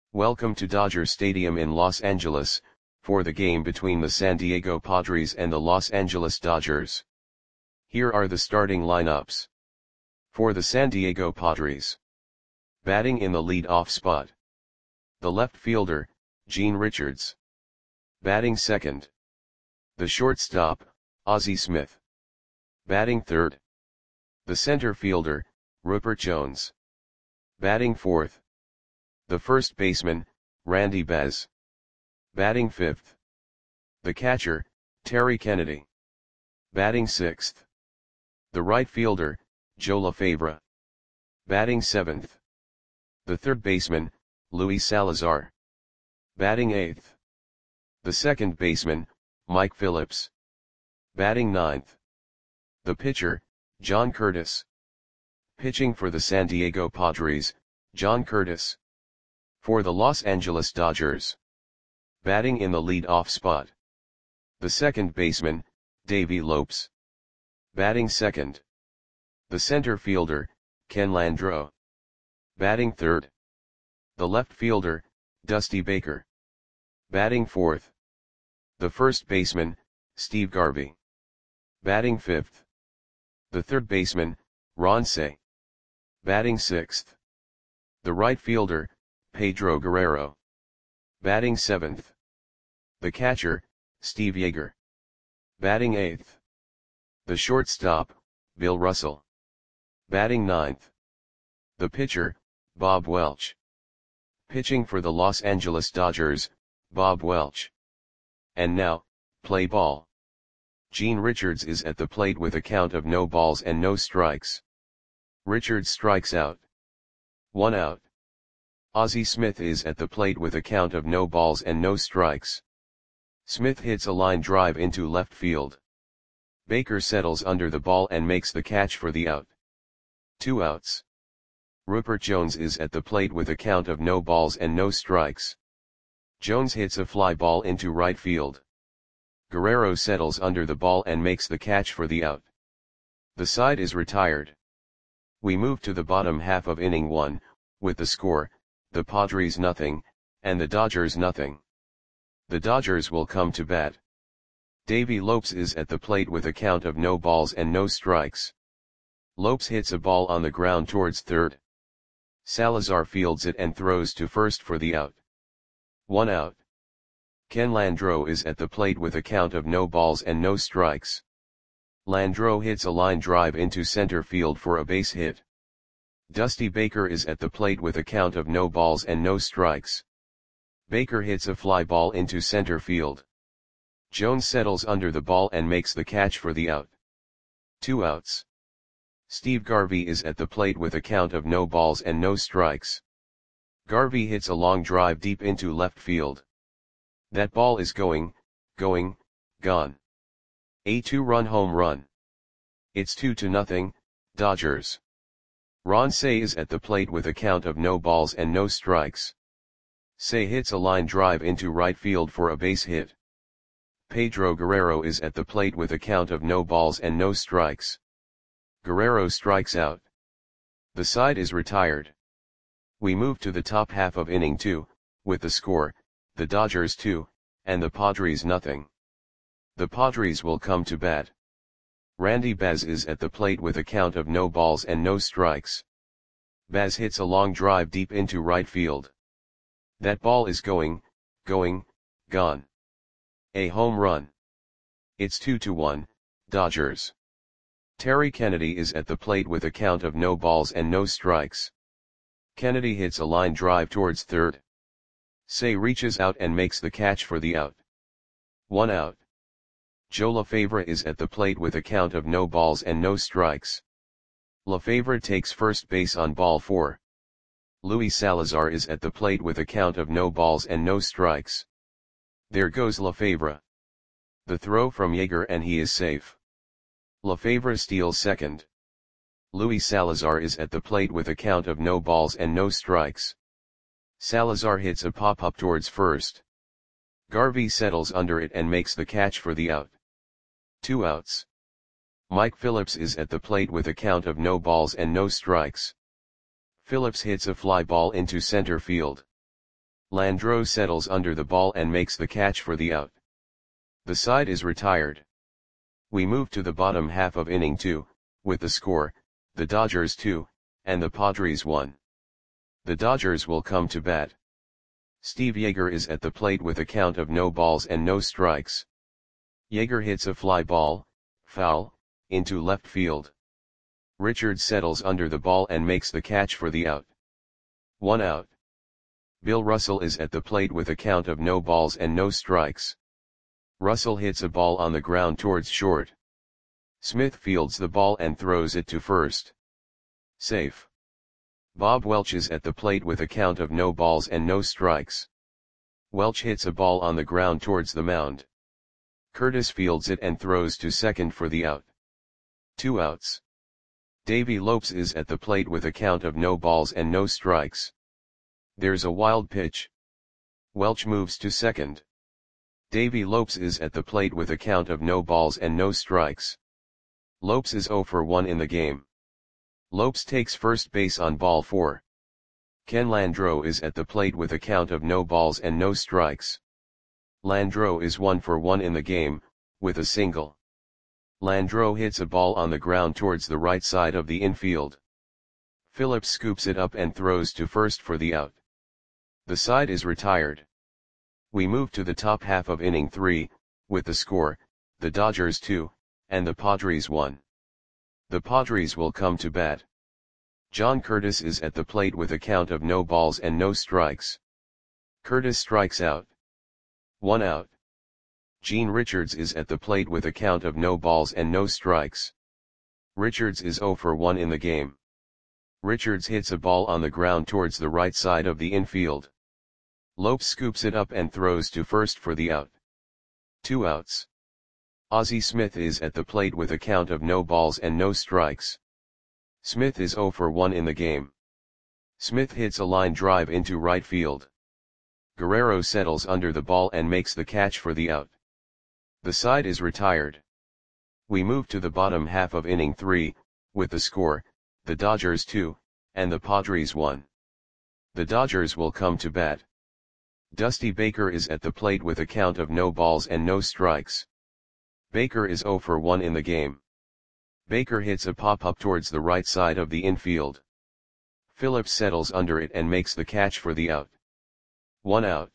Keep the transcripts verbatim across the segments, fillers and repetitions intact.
Welcome to Dodger Stadium in Los Angeles, for the game between the San Diego Padres and the Los Angeles Dodgers. Here are the starting lineups. For the San Diego Padres. Batting in the lead-off spot. The left fielder, Gene Richards. Batting second. The shortstop, Ozzie Smith. Batting third. The center fielder, Rupert Jones. Batting fourth. The first baseman, Randy Baz. Batting fifth. The catcher, Terry Kennedy. Batting sixth. The right fielder, Joe LaFavra. Batting seventh. The third baseman, Luis Salazar. Batting eighth. The second baseman, Mike Phillips. Batting ninth. The pitcher, John Curtis. Pitching for the San Diego Padres, John Curtis. For the Los Angeles Dodgers. Batting in the lead-off spot. The second baseman, Davey Lopes. Batting second. The center fielder, Ken Landreaux. Batting third. The left fielder, Dusty Baker. Batting fourth. The first baseman, Steve Garvey. Batting fifth. The third baseman, Ron Cey. Batting sixth. The right fielder, Pedro Guerrero. Batting seventh. The catcher, Steve Yeager. Batting eighth. The shortstop, Bill Russell. Batting ninth. The pitcher, Bob Welch. Pitching for the Los Angeles Dodgers, Bob Welch. And now, play ball. Gene Richards is at the plate with a count of no balls and no strikes. Richards strikes out. One out. Ozzie Smith is at the plate with a count of no balls and no strikes. Smith hits a line drive into left field. Baker settles under the ball and makes the catch for the out. Two outs. Rupert Jones is at the plate with a count of no balls and no strikes. Jones hits a fly ball into right field. Guerrero settles under the ball and makes the catch for the out. The side is retired. We move to the bottom half of inning one, with the score, the Padres nothing, and the Dodgers nothing. The Dodgers will come to bat. Davey Lopes is at the plate with a count of no balls and no strikes. Lopes hits a ball on the ground towards third. Salazar fields it and throws to first for the out. One out. Ken Landreaux is at the plate with a count of no balls and no strikes. Landreaux hits a line drive into center field for a base hit. Dusty Baker is at the plate with a count of no balls and no strikes. Baker hits a fly ball into center field. Jones settles under the ball and makes the catch for the out. Two outs. Steve Garvey is at the plate with a count of no balls and no strikes. Garvey hits a long drive deep into left field. That ball is going, going, gone. A two-run home run. It's two to nothing, Dodgers. Ron Cey is at the plate with a count of no balls and no strikes. Cey hits a line drive into right field for a base hit. Pedro Guerrero is at the plate with a count of no balls and no strikes. Guerrero strikes out. The side is retired. We move to the top half of inning two, with the score, the Dodgers two, and the Padres nothing. The Padres will come to bat. Randy Baz is at the plate with a count of no balls and no strikes. Baz hits a long drive deep into right field. That ball is going, going, gone. A home run. It's two to one, Dodgers. Terry Kennedy is at the plate with a count of no balls and no strikes. Kennedy hits a line drive towards third. Cey reaches out and makes the catch for the out. One out. Joe LaFavra is at the plate with a count of no balls and no strikes. LaFavra takes first base on ball four. Luis Salazar is at the plate with a count of no balls and no strikes. There goes LaFavra. The throw from Yeager and he is safe. LaFavra steals second. Luis Salazar is at the plate with a count of no balls and no strikes. Salazar hits a pop-up towards first. Garvey settles under it and makes the catch for the out. Two outs. Mike Phillips is at the plate with a count of no balls and no strikes. Phillips hits a fly ball into center field. Landreau settles under the ball and makes the catch for the out. The side is retired. We move to the bottom half of inning two, with the score, the Dodgers two, and the Padres one. The Dodgers will come to bat. Steve Yeager is at the plate with a count of no balls and no strikes. Yeager hits a fly ball, foul, into left field. Richards settles under the ball and makes the catch for the out. One out. Bill Russell is at the plate with a count of no balls and no strikes. Russell hits a ball on the ground towards short. Smith fields the ball and throws it to first. Safe. Bob Welch is at the plate with a count of no balls and no strikes. Welch hits a ball on the ground towards the mound. Curtis fields it and throws to second for the out. Two outs. Davey Lopes is at the plate with a count of no balls and no strikes. There's a wild pitch. Welch moves to second. Davey Lopes is at the plate with a count of no balls and no strikes. Lopes is oh for one in the game. Lopes takes first base on ball four. Ken Landreau is at the plate with a count of no balls and no strikes. Landreau is one for one in the game, with a single. Landreau hits a ball on the ground towards the right side of the infield. Phillips scoops it up and throws to first for the out. The side is retired. We move to the top half of inning three, with the score, the Dodgers two, and the Padres one. The Padres will come to bat. John Curtis is at the plate with a count of no balls and no strikes. Curtis strikes out. One out. Gene Richards is at the plate with a count of no balls and no strikes. Richards is oh for one in the game. Richards hits a ball on the ground towards the right side of the infield. Lopes scoops it up and throws to first for the out. Two outs. Ozzie Smith is at the plate with a count of no balls and no strikes. Smith is oh for one in the game. Smith hits a line drive into right field. Guerrero settles under the ball and makes the catch for the out. The side is retired. We move to the bottom half of inning three, with the score, the Dodgers two, and the Padres one. The Dodgers will come to bat. Dusty Baker is at the plate with a count of no balls and no strikes. Baker is oh for one in the game. Baker hits a pop-up towards the right side of the infield. Phillips settles under it and makes the catch for the out. One out.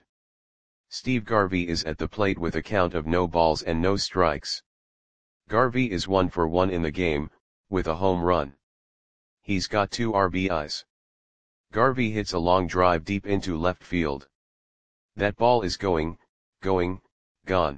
Steve Garvey is at the plate with a count of no balls and no strikes. Garvey is one for one in the game, with a home run. He's got two R B Is. Garvey hits a long drive deep into left field. That ball is going, going, gone.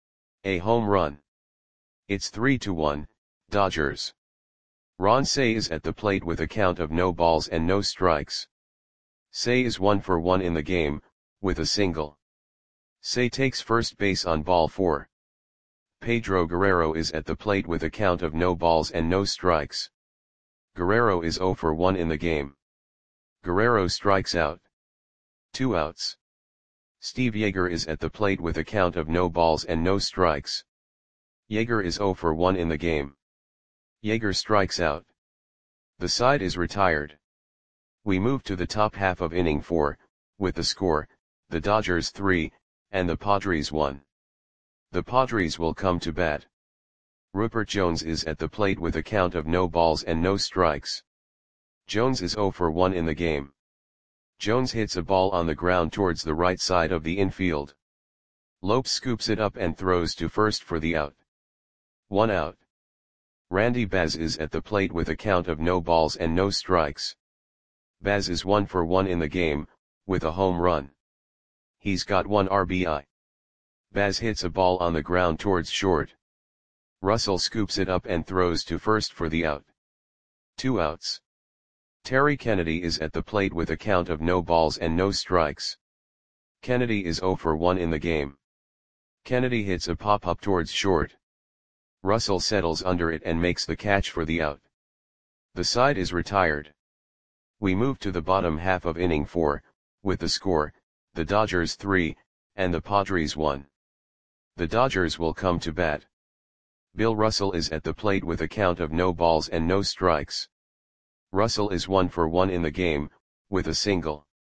A home run. It's three to one, Dodgers. Ron Cey is at the plate with a count of no balls and no strikes. Cey is one for one in the game, with a single. Cey takes first base on ball four. Pedro Guerrero is at the plate with a count of no balls and no strikes. Guerrero is oh for one in the game. Guerrero strikes out. Two outs. Steve Yeager is at the plate with a count of no balls and no strikes. Yeager is oh for one in the game. Yeager strikes out. The side is retired. We move to the top half of inning four, with the score, the Dodgers three, and the Padres one. The Padres will come to bat. Rupert Jones is at the plate with a count of no balls and no strikes. Jones is oh for one in the game. Jones hits a ball on the ground towards the right side of the infield. Lopes scoops it up and throws to first for the out. One out. Randy Baz is at the plate with a count of no balls and no strikes. Baz is one for one in the game, with a home run. He's got one R B I. Baz hits a ball on the ground towards short. Russell scoops it up and throws to first for the out. Two outs. Terry Kennedy is at the plate with a count of no balls and no strikes. Kennedy is oh for one in the game. Kennedy hits a pop-up towards short. Russell settles under it and makes the catch for the out. The side is retired. We move to the bottom half of inning four, with the score, the Dodgers three, and the Padres one. The Dodgers will come to bat. Bill Russell is at the plate with a count of no balls and no strikes. Russell is one for one in the game, with a single.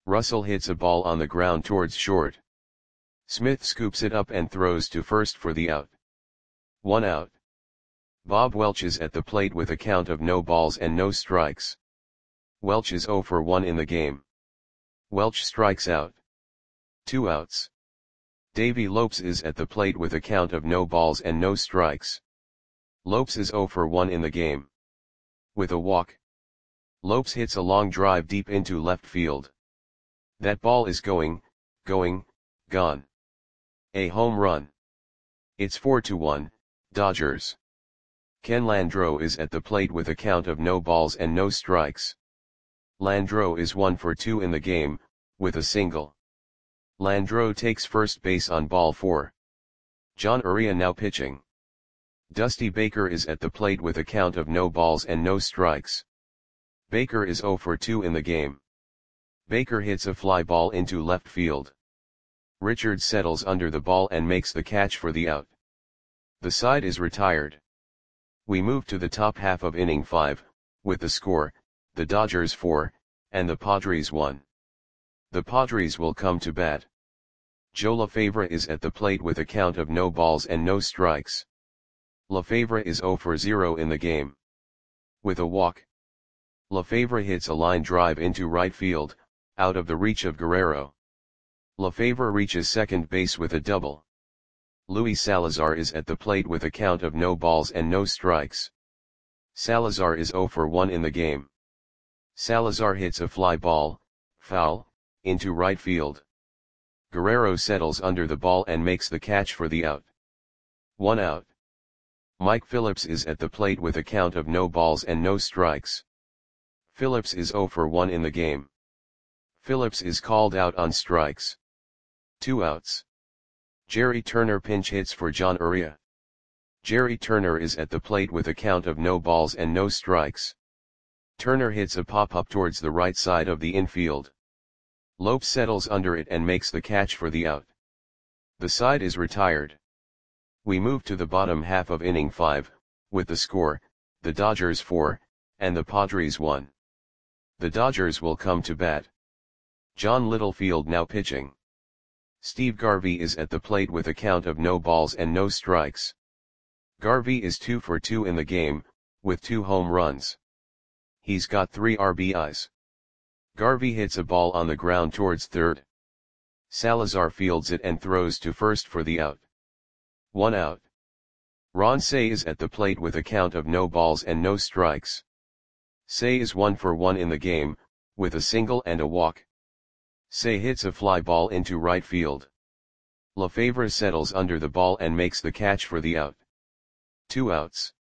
Russell hits a ball on the ground towards short. Smith scoops it up and throws to first for the out. One out. Bob Welch is at the plate with a count of no balls and no strikes. Welch is oh for one in the game. Welch strikes out. Two outs. Davy Lopes is at the plate with a count of no balls and no strikes. Lopes is oh for one in the game. With a walk. Lopes hits a long drive deep into left field. That ball is going, going, gone. A home run. It's four to one, Dodgers. Ken Landreau is at the plate with a count of no balls and no strikes. Landreau is one for two in the game, with a single. Landreau takes first base on ball four. John Uria now pitching. Dusty Baker is at the plate with a count of no balls and no strikes. Baker is oh for two in the game. Baker hits a fly ball into left field. Richards settles under the ball and makes the catch for the out. The side is retired. We move to the top half of inning five, with the score, the Dodgers four, and the Padres one. The Padres will come to bat. Joe LaFavre is at the plate with a count of no balls and no strikes. LaFavre is oh for zero in the game. With a walk. LaFavre hits a line drive into right field, out of the reach of Guerrero. LaFavre reaches second base with a double. Luis Salazar is at the plate with a count of no balls and no strikes. Salazar is oh for one in the game. Salazar hits a fly ball, foul, into right field. Guerrero settles under the ball and makes the catch for the out. One out. Mike Phillips is at the plate with a count of no balls and no strikes. Phillips is oh for one in the game. Phillips is called out on strikes. Two outs. Jerry Turner pinch hits for John Uria. Jerry Turner is at the plate with a count of no balls and no strikes. Turner hits a pop-up towards the right side of the infield. Lopes settles under it and makes the catch for the out. The side is retired. We move to the bottom half of inning five, with the score, the Dodgers four, and the Padres one. The Dodgers will come to bat. John Littlefield now pitching. Steve Garvey is at the plate with a count of no balls and no strikes. Garvey is two for two in the game, with two home runs. He's got three R B Is. Garvey hits a ball on the ground towards third. Salazar fields it and throws to first for the out. One out. Ron Cey is at the plate with a count of no balls and no strikes. Cey is one for one in the game, with a single and a walk. Cey hits a fly ball into right field. LaFavre settles under the ball and makes the catch for the out. Two outs.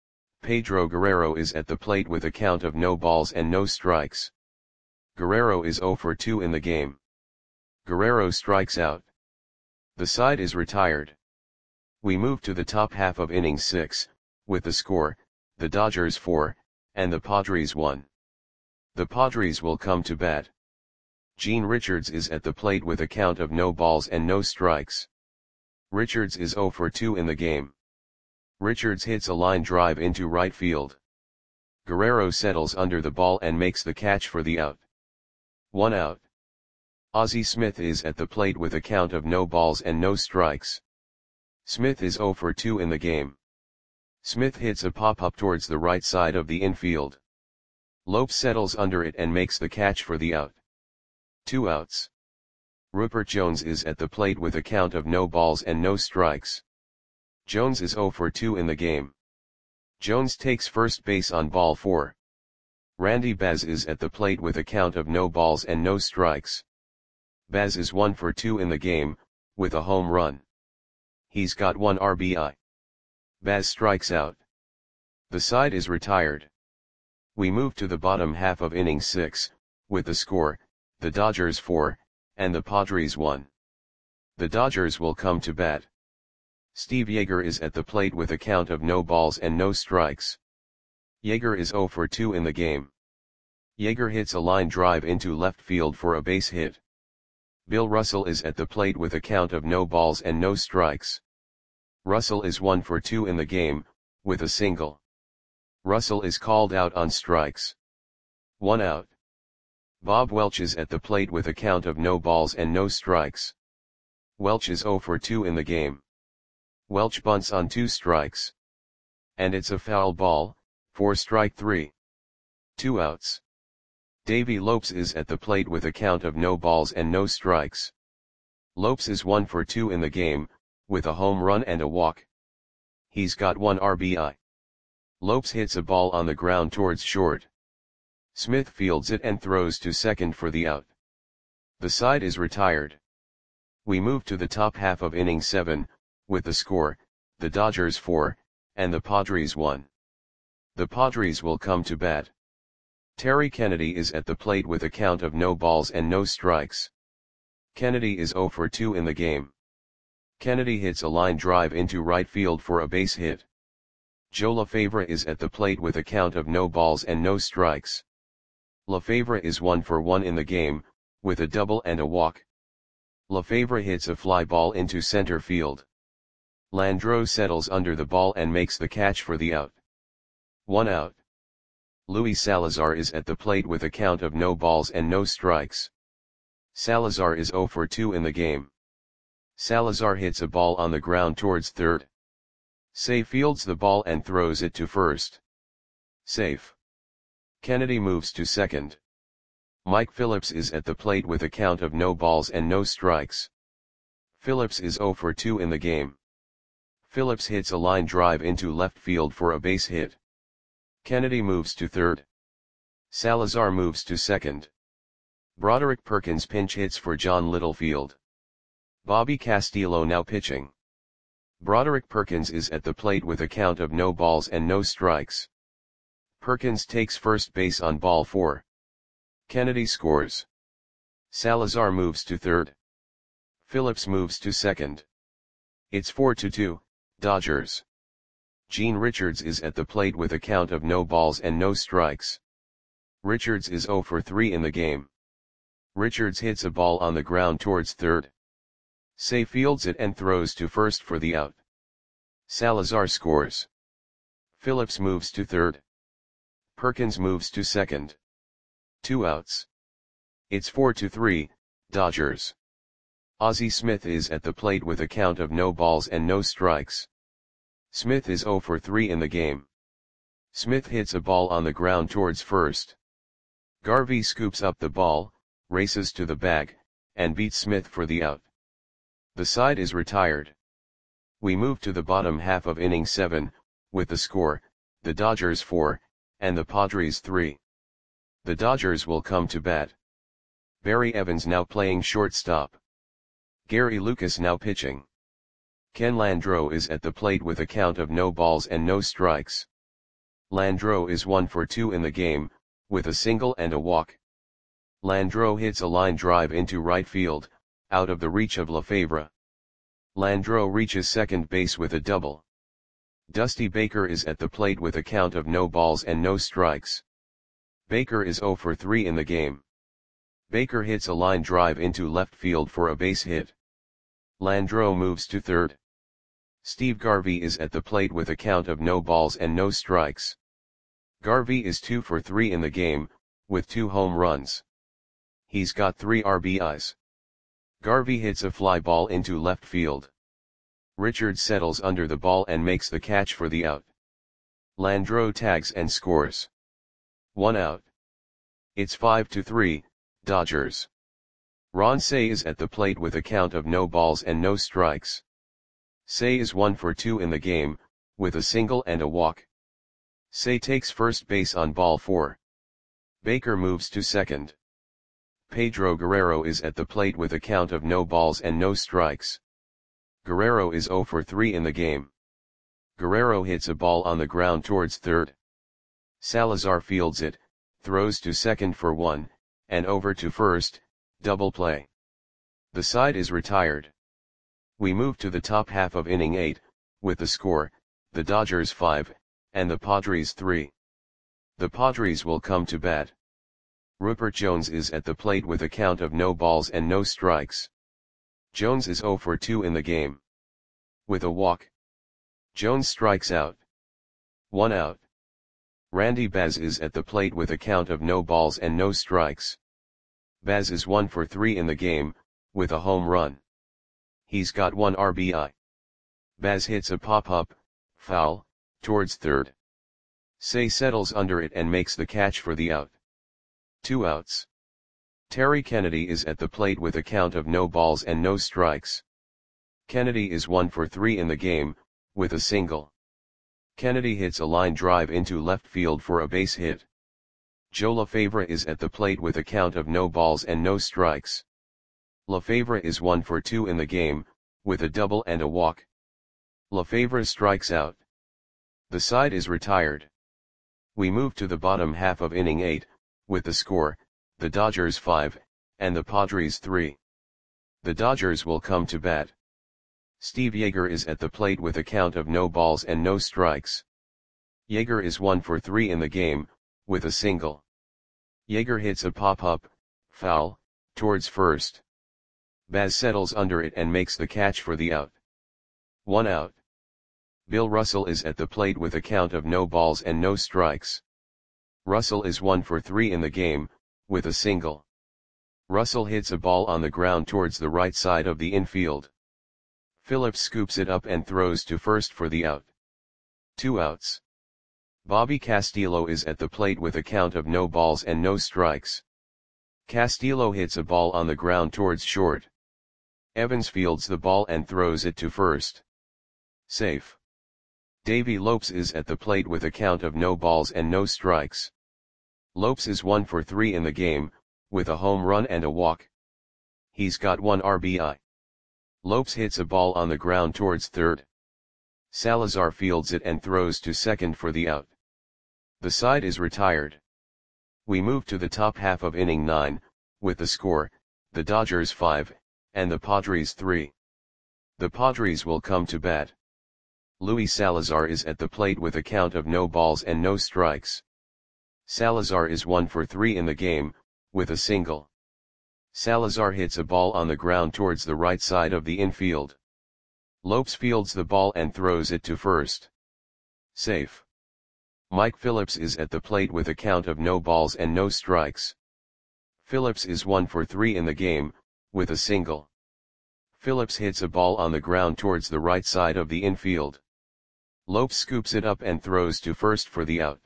Pedro Guerrero is at the plate with a count of no balls and no strikes. Guerrero is oh for two in the game. Guerrero strikes out. The side is retired. We move to the top half of inning six, with the score, the Dodgers four, and the Padres one. The Padres will come to bat. Gene Richards is at the plate with a count of no balls and no strikes. Richards is oh for two in the game. Richards hits a line drive into right field. Guerrero settles under the ball and makes the catch for the out. One out. Ozzie Smith is at the plate with a count of no balls and no strikes. Smith is oh for two in the game. Smith hits a pop-up towards the right side of the infield. Lopes settles under it and makes the catch for the out. Two outs. Rupert Jones is at the plate with a count of no balls and no strikes. Jones is oh for two in the game. Jones takes first base on ball four. Randy Baz is at the plate with a count of no balls and no strikes. Baz is one for two in the game, with a home run. He's got one R B I. Baz strikes out. The side is retired. We move to the bottom half of inning six, with the score, the Dodgers four, and the Padres one. The Dodgers will come to bat. Steve Yeager is at the plate with a count of no balls and no strikes. Yeager is oh for two in the game. Yeager hits a line drive into left field for a base hit. Bill Russell is at the plate with a count of no balls and no strikes. Russell is one for two in the game, with a single. Russell is called out on strikes. One out. Bob Welch is at the plate with a count of no balls and no strikes. Welch is zero for two in the game. Welch bunts on two strikes. And it's a foul ball, for strike three. Two outs. Davey Lopes is at the plate with a count of no balls and no strikes. Lopes is one for two in the game, with a home run and a walk. He's got one R B I. Lopes hits a ball on the ground towards short. Smith fields it and throws to second for the out. The side is retired. We move to the top half of inning seven, with the score, the Dodgers four, and the Padres one. The Padres will come to bat. Terry Kennedy is at the plate with a count of no balls and no strikes. Kennedy is zero for two in the game. Kennedy hits a line drive into right field for a base hit. Joe LaFavre is at the plate with a count of no balls and no strikes. LaFavre is one for one in the game, with a double and a walk. LaFavre hits a fly ball into center field. Landreau settles under the ball and makes the catch for the out. One out. Luis Salazar is at the plate with a count of no balls and no strikes. Salazar is zero for two in the game. Salazar hits a ball on the ground towards third. Say fields the ball and throws it to first. Safe. Kennedy moves to second. Mike Phillips is at the plate with a count of no balls and no strikes. Phillips is zero for two in the game. Phillips hits a line drive into left field for a base hit. Kennedy moves to third. Salazar moves to second. Broderick Perkins pinch hits for John Littlefield. Bobby Castillo now pitching. Broderick Perkins is at the plate with a count of no balls and no strikes. Perkins takes first base on ball four. Kennedy scores. Salazar moves to third. Phillips moves to second. It's four to two, Dodgers. Gene Richards is at the plate with a count of no balls and no strikes. Richards is zero for three in the game. Richards hits a ball on the ground towards third. Say fields it and throws to first for the out. Salazar scores. Phillips moves to third. Perkins moves to second. Two outs. It's four to three, Dodgers. Ozzie Smith is at the plate with a count of no balls and no strikes. Smith is zero for three in the game. Smith hits a ball on the ground towards first. Garvey scoops up the ball, races to the bag, and beats Smith for the out. The side is retired. We move to the bottom half of inning seven, with the score, the Dodgers four, and the Padres three. The Dodgers will come to bat. Barry Evans now playing shortstop. Gary Lucas now pitching. Ken Landreau is at the plate with a count of no balls and no strikes. Landreau is one for two in the game, with a single and a walk. Landreau hits a line drive into right field, out of the reach of LaFavre. Landreau reaches second base with a double. Dusty Baker is at the plate with a count of no balls and no strikes. Baker is zero for three in the game. Baker hits a line drive into left field for a base hit. Landreau moves to third. Steve Garvey is at the plate with a count of no balls and no strikes. Garvey is two for three in the game, with two home runs. He's got three R B Is. Garvey hits a fly ball into left field. Richards settles under the ball and makes the catch for the out. Landreau tags and scores. One out. It's five to three, Dodgers. Ron Cey is at the plate with a count of no balls and no strikes. Cey is one for two in the game, with a single and a walk. Cey takes first base on ball four. Baker moves to second. Pedro Guerrero is at the plate with a count of no balls and no strikes. Guerrero is zero for three in the game. Guerrero hits a ball on the ground towards third. Salazar fields it, throws to second for one, and over to first, double play. The side is retired. We move to the top half of inning eight, with the score, the Dodgers five, and the Padres three. The Padres will come to bat. Rupert Jones is at the plate with a count of no balls and no strikes. Jones is zero for two in the game. With a walk. Jones strikes out. One out. Randy Baz is at the plate with a count of no balls and no strikes. Baz is one for three in the game, with a home run. He's got one R B I. Baz hits a pop-up, foul, towards third. Say settles under it and makes the catch for the out. Two outs. Terry Kennedy is at the plate with a count of no balls and no strikes. Kennedy is one for three in the game, with a single. Kennedy hits a line drive into left field for a base hit. Joe LaFavre is at the plate with a count of no balls and no strikes. LaFavre is one for two in the game, with a double and a walk. LaFavre strikes out. The side is retired. We move to the bottom half of inning eight, with the score, the Dodgers five, and the Padres three. The Dodgers will come to bat. Steve Yeager is at the plate with a count of no balls and no strikes. Yeager is one for three in the game, with a single. Yeager hits a pop-up, foul, towards first. Baz settles under it and makes the catch for the out. One out. Bill Russell is at the plate with a count of no balls and no strikes. Russell is one for three in the game, with a single. Russell hits a ball on the ground towards the right side of the infield. Phillips scoops it up and throws to first for the out. Two outs. Bobby Castillo is at the plate with a count of no balls and no strikes. Castillo hits a ball on the ground towards short. Evans fields the ball and throws it to first. Safe. Davey Lopes is at the plate with a count of no balls and no strikes. Lopes is one for three in the game, with a home run and a walk. He's got one R B I. Lopes hits a ball on the ground towards third. Salazar fields it and throws to second for the out. The side is retired. We move to the top half of inning nine, with the score, the Dodgers five, and the Padres three. The Padres will come to bat. Luis Salazar is at the plate with a count of no balls and no strikes. Salazar is one for three in the game, with a single. Salazar hits a ball on the ground towards the right side of the infield. Lopes fields the ball and throws it to first. Safe. Mike Phillips is at the plate with a count of no balls and no strikes. Phillips is one for three in the game, with a single. Phillips hits a ball on the ground towards the right side of the infield. Lopes scoops it up and throws to first for the out.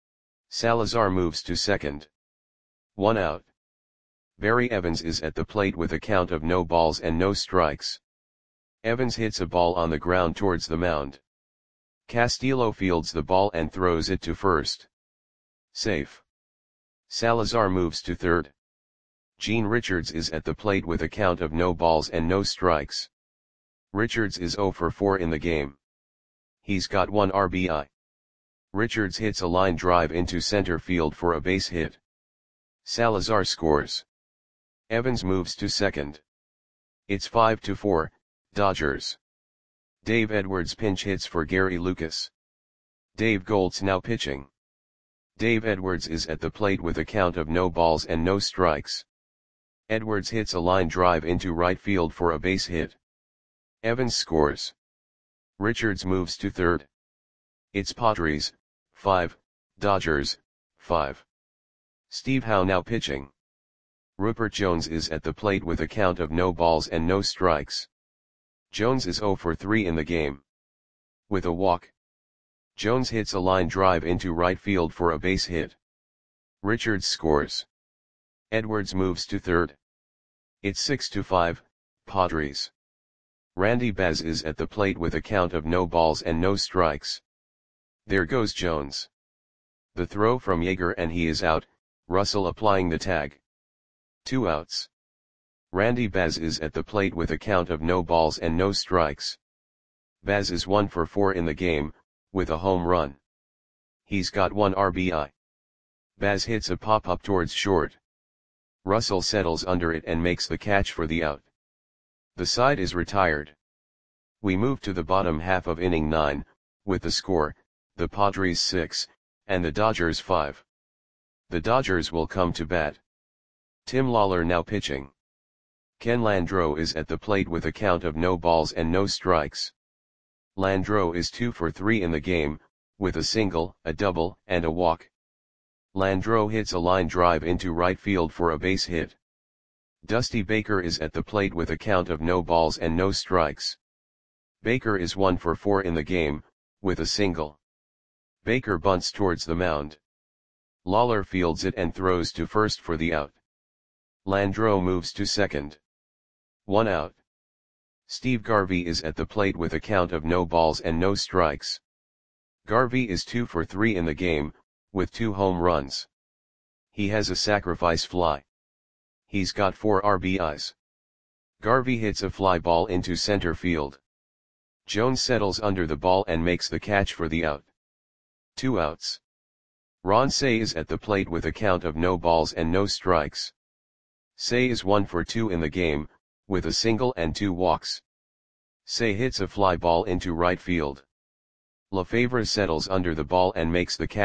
Salazar moves to second. One out. Barry Evans is at the plate with a count of no balls and no strikes. Evans hits a ball on the ground towards the mound. Castillo fields the ball and throws it to first. Safe. Salazar moves to third. Gene Richards is at the plate with a count of no balls and no strikes. Richards is zero for four in the game. He's got one R B I. Richards hits a line drive into center field for a base hit. Salazar scores. Evans moves to second. It's five to four, Dodgers. Dave Edwards pinch hits for Gary Lucas. Dave Goltz now pitching. Dave Edwards is at the plate with a count of no balls and no strikes. Edwards hits a line drive into right field for a base hit. Evans scores. Richards moves to third. It's Padres, five, Dodgers, five. Steve Howe now pitching. Rupert Jones is at the plate with a count of no balls and no strikes. Jones is zero for three in the game. With a walk. Jones hits a line drive into right field for a base hit. Richards scores. Edwards moves to third. It's six to five, Padres. Randy Baz is at the plate with a count of no balls and no strikes. There goes Jones. The throw from Yeager and he is out, Russell applying the tag. Two outs. Randy Baz is at the plate with a count of no balls and no strikes. Baz is one for four in the game, with a home run. He's got one R B I. Baz hits a pop-up towards short. Russell settles under it and makes the catch for the out. The side is retired. We move to the bottom half of inning nine, with the score, the Padres six, and the Dodgers five. The Dodgers will come to bat. Tim Lawler now pitching. Ken Landreau is at the plate with a count of no balls and no strikes. Landreau is two for three in the game, with a single, a double, and a walk. Landreau hits a line drive into right field for a base hit. Dusty Baker is at the plate with a count of no balls and no strikes. Baker is one for four in the game, with a single. Baker bunts towards the mound. Lawler fields it and throws to first for the out. Landreau moves to second. One out. Steve Garvey is at the plate with a count of no balls and no strikes. Garvey is two for three in the game, with two home runs. He has a sacrifice fly. He's got four R B Is. Garvey hits a fly ball into center field. Jones settles under the ball and makes the catch for the out. Two outs. Ron Cey is at the plate with a count of no balls and no strikes. Cey is one for two in the game, with a single and two walks. Cey hits a fly ball into right field. LaFavre settles under the ball and makes the catch.